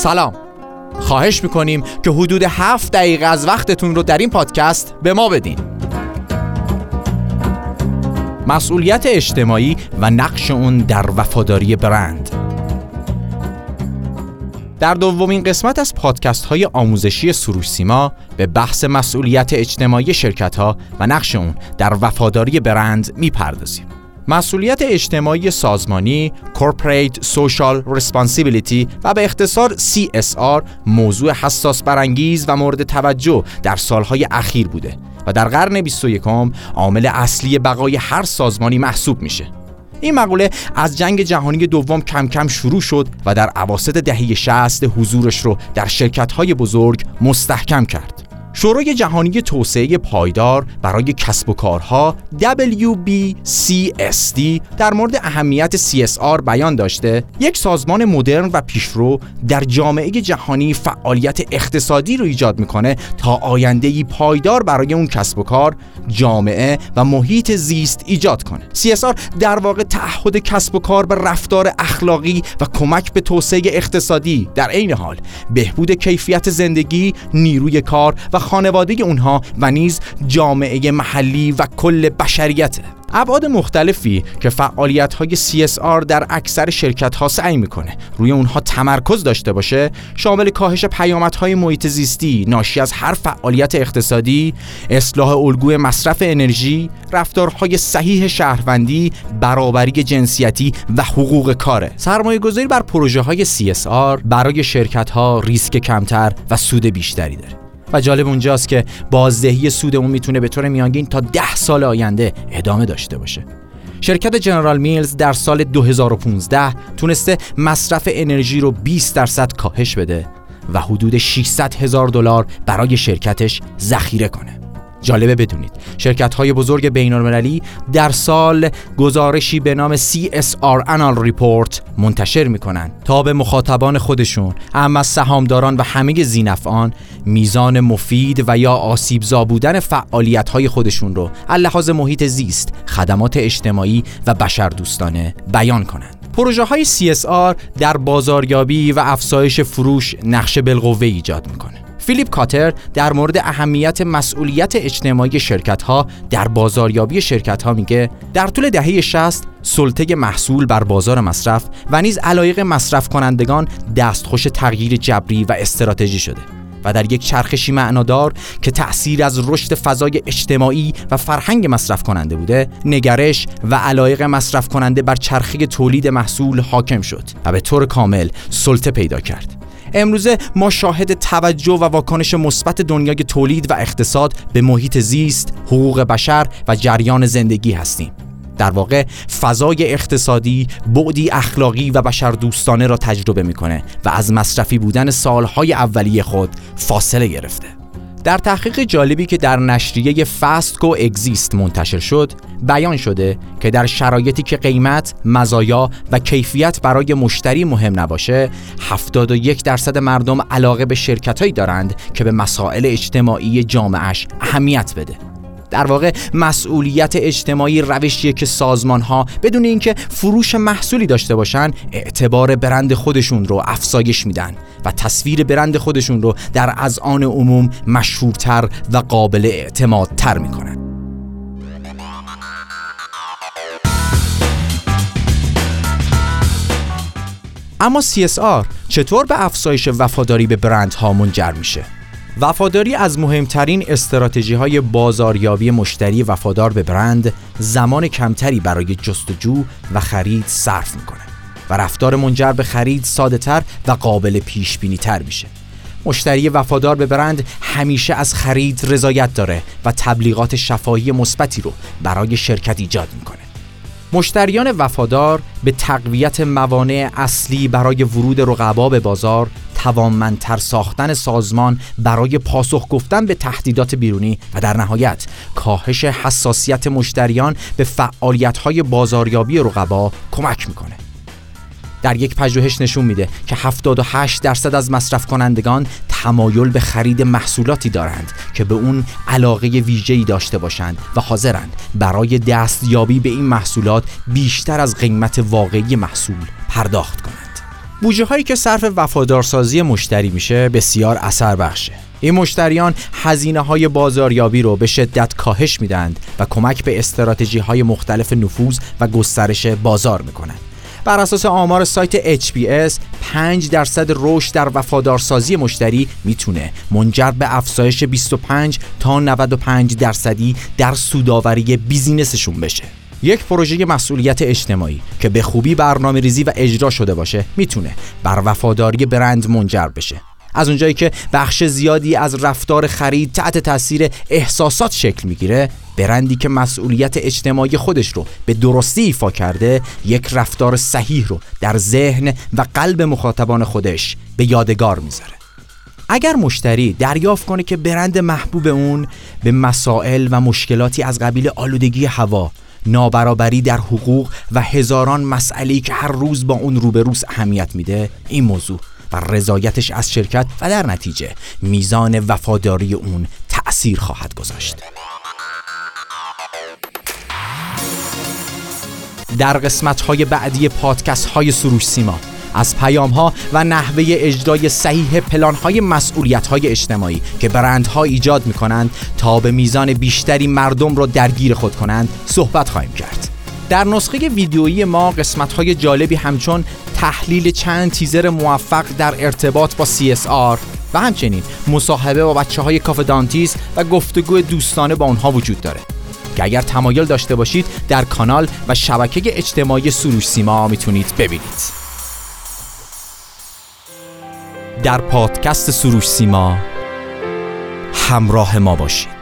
سلام. خواهش میکنیم که حدود 7 دقیقه از وقتتون رو در این پادکست به ما بدین. مسئولیت اجتماعی و نقش اون در وفاداری برند. در دومین قسمت از پادکست های آموزشی سروش سیما به بحث مسئولیت اجتماعی شرکت ها و نقش اون در وفاداری برند میپردازیم. مسئولیت اجتماعی سازمانی Corporate Social Responsibility و به اختصار CSR موضوع حساس برانگیز و مورد توجه در سالهای اخیر بوده و در قرن 21 عامل اصلی بقای هر سازمانی محسوب میشه. این مقوله از جنگ جهانی دوم کم کم شروع شد و در اواسط دهه 60 حضورش رو در شرکت‌های بزرگ مستحکم کرد. شورای جهانی توسعه پایدار برای کسب و کارها WBCSD در مورد اهمیت CSR بیان داشته یک سازمان مدرن و پیشرو در جامعه جهانی فعالیت اقتصادی رو ایجاد میکنه تا آینده‌ای پایدار برای اون کسب و کار، جامعه و محیط زیست ایجاد کنه. CSR در واقع تعهد کسب و کار به رفتار اخلاقی و کمک به توسعه اقتصادی، در عین حال بهبود کیفیت زندگی، نیروی کار و خانواده اونها و نیز جامعه محلی و کل بشریت. ابعاد مختلفی که فعالیت‌های CSR در اکثر شرکت‌ها سعی می‌کنه روی اونها تمرکز داشته باشه، شامل کاهش پیامدهای محیط زیستی ناشی از هر فعالیت اقتصادی، اصلاح الگوی مصرف انرژی، رفتارهای صحیح شهروندی، برابری جنسیتی و حقوق کاره. سرمایه‌گذاری بر پروژه‌های CSR برای شرکت‌ها ریسک کمتر و سود بیشتری داره. و جالب اونجاست که بازدهی سود اون میتونه به طور میانگین تا 10 سال آینده ادامه داشته باشه. شرکت جنرال میلز در سال 2015 تونسته مصرف انرژی رو 20% کاهش بده و حدود $600,000 برای شرکتش ذخیره کنه. جالبه بدونید شرکت‌های بزرگ بین‌المللی در سال گزارشی به نام CSR Annual Report منتشر می‌کنن تا به مخاطبان خودشون، اما از سهامداران و همه ذی‌نفعان، میزان مفید و یا آسیبزا بودن فعالیت‌های خودشون رو از لحاظ محیط زیست، خدمات اجتماعی و بشردوستانه بیان کنند. پروژه‌های CSR در بازاریابی و افزایش فروش نقش بالقوه ایجاد می‌کنه. فیلیپ کاتر در مورد اهمیت مسئولیت اجتماعی شرکت‌ها در بازاریابی شرکت‌ها میگه در طول دهه 60 سلطه محصول بر بازار مصرف و نیز علایق مصرف کنندگان دستخوش تغییر جبری و استراتژی شده و در یک چرخشی معنادار که تأثیر از رشد فضای اجتماعی و فرهنگ مصرف کننده بوده، نگرش و علایق مصرف کننده بر چرخه تولید محصول حاکم شد و به طور کامل سلطه پیدا کرد. امروزه ما شاهد توجه و واکنش مثبت دنیای تولید و اقتصاد به محیط زیست، حقوق بشر و جریان زندگی هستیم. در واقع فضای اقتصادی بعدی اخلاقی و بشردوستانه را تجربه میکنه و از مصرفی بودن سالهای اولیه خود فاصله گرفته. در تحقیق جالبی که در نشریه فست گو اگزیست منتشر شد، بیان شده که در شرایطی که قیمت، مزایا و کیفیت برای مشتری مهم نباشه، 71% مردم علاقه به شرکتایی دارند که به مسائل اجتماعی جامعهش اهمیت بده. در واقع مسئولیت اجتماعی روشیه که سازمان‌ها بدون اینکه فروش محصولی داشته باشن، اعتبار برند خودشون رو افزایش میدن و تصویر برند خودشون رو در اذهان عموم مشهورتر و قابل اعتمادتر میکنن. اما CSR چطور به افزایش وفاداری به برندها منجر میشه؟ وفاداری از مهمترین استراتژی‌های بازاریابی مشتری وفادار به برند زمان کمتری برای جستجو و خرید صرف میکنه و رفتار منجر به خرید ساده‌تر و قابل پیش‌بینی‌تر میشه. مشتری وفادار به برند همیشه از خرید رضایت داره و تبلیغات شفاهی مثبتی رو برای شرکت ایجاد میکنه. مشتریان وفادار به تقویت موانع اصلی برای ورود رقبا به بازار، توانمندتر ساختن سازمان برای پاسخ گفتن به تهدیدات بیرونی و در نهایت کاهش حساسیت مشتریان به فعالیت‌های بازاریابی رقبا کمک میکنه. در یک پژوهش نشون میده که 78% از مصرف کنندگان تمایل به خرید محصولاتی دارند که به اون علاقه ویژه‌ای داشته باشند و حاضرند برای دستیابی به این محصولات بیشتر از قیمت واقعی محصول پرداخت کنند. بودجه هایی که صرف وفادارسازی مشتری میشه بسیار اثر بخشه. این مشتریان هزینه های بازاریابی رو به شدت کاهش میدند و کمک به استراتژی های مختلف نفوذ و گسترش بازار میکنند. بر اساس آمار سایت HBS 5% رشد در وفادارسازی مشتری میتونه منجر به افزایش 25 تا 95% در سودآوری بیزینسشون بشه. یک پروژه مسئولیت اجتماعی که به خوبی برنامه‌ریزی و اجرا شده باشه میتونه بر وفاداری برند منجر بشه. از اونجایی که بخش زیادی از رفتار خرید تحت تاثیر احساسات شکل میگیره، برندی که مسئولیت اجتماعی خودش رو به درستی ایفا کرده یک رفتار صحیح رو در ذهن و قلب مخاطبان خودش به یادگار میذاره. اگر مشتری دریافت کنه که برند محبوب اون به مسائل و مشکلاتی از قبیل آلودگی هوا، نابرابری در حقوق و هزاران مسئله‌ای که هر روز با اون روبروست اهمیت میده، این موضوع و رضایتش از شرکت و در نتیجه میزان وفاداری اون تأثیر خواهد گذاشت. در قسمت‌های بعدی پادکست‌های سروش سیما از پیام‌ها و نحوه اجرای صحیح پلان‌های مسئولیت‌های اجتماعی که برندها ایجاد می‌کنند تا به میزان بیشتری مردم را درگیر خود کنند صحبت خواهیم کرد. در نسخه ویدیویی ما قسمت‌های جالبی همچون تحلیل چند تیزر موفق در ارتباط با CSR و همچنین مصاحبه با بچه‌های کافه دانتیس و گفتگو دوستانه با اونها وجود داره که اگر تمایل داشته باشید در کانال و شبکه اجتماعی سروش سیما میتونید ببینید. در پادکست سروش سیما همراه ما باشید.